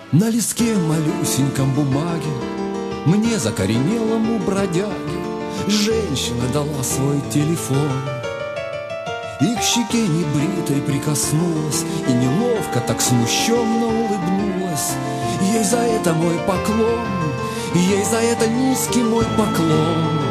На листке малюсеньком бумаги мне, закоренелому бродяге, женщина дала свой телефон. И к щеке небритой прикоснулась, и неловко так смущенно улыбнулась. Ей за это мой поклон, ей за это низкий мой поклон.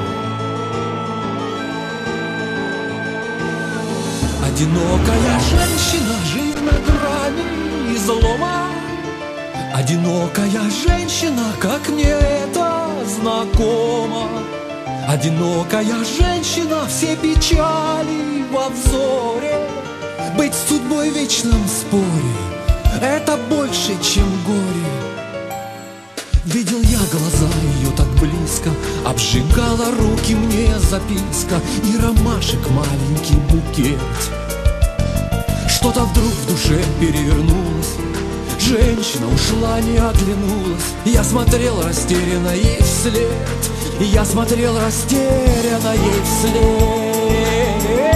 Одинокая женщина, жизнь на грани излома. Одинокая женщина, как мне это знакомо. Одинокая женщина, все печали во взоре. Быть с судьбой в вечном споре — это больше, чем горе. Видел я глаза ее так близко, обжигала руки мне записка и ромашек маленький букет. Что-то вдруг в душе перевернулось, женщина ушла, не оглянулась. Я смотрел растерянно ей вслед, я смотрел растерянно ей вслед.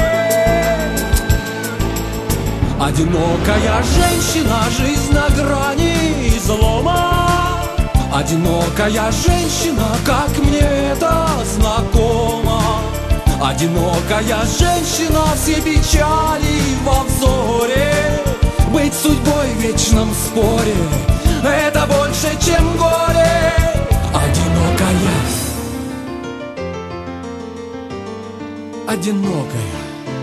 Одинокая женщина, жизнь на грани излома. Одинокая женщина, как мне это знакомо. Одинокая женщина, все печали во взоре. Быть судьбой в вечном споре — это больше, чем горе. Одинокая, одинокая.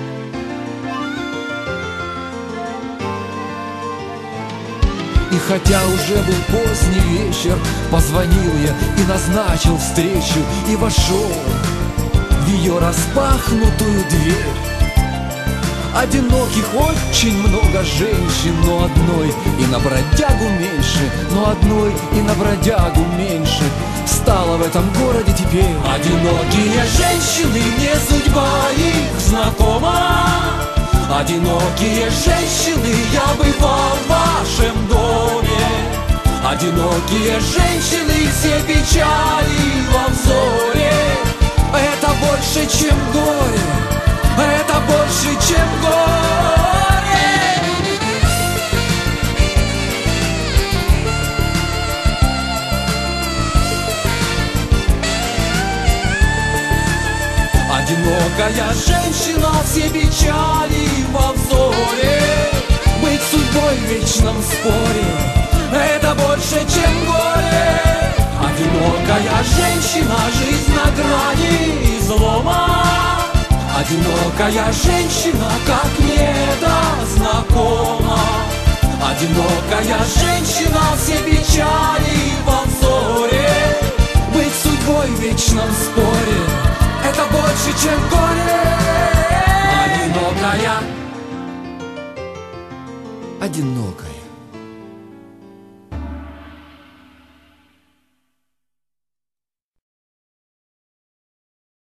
И хотя уже был поздний вечер, позвонил я и назначил встречу, и вошел в ее распахнутую дверь. Одиноких очень много женщин, но одной и на бродягу меньше, но одной и на бродягу меньше стало в этом городе теперь. Одинокие женщины, мне судьба их знакома. Одинокие женщины, я бывал в вашем доме. Одинокие женщины, все печали во взоре. Это больше, чем горе, это больше, чем горе. Одинокая женщина, все печали во взоре. Быть судьбой в вечном споре — это больше, чем горе. Одинокая женщина, жизнь на грани излома. Одинокая женщина, как мне это знакомо. Одинокая женщина, все печали во взоре. Быть судьбой в вечном споре — это больше, чем горе. Одинокая, одинокая.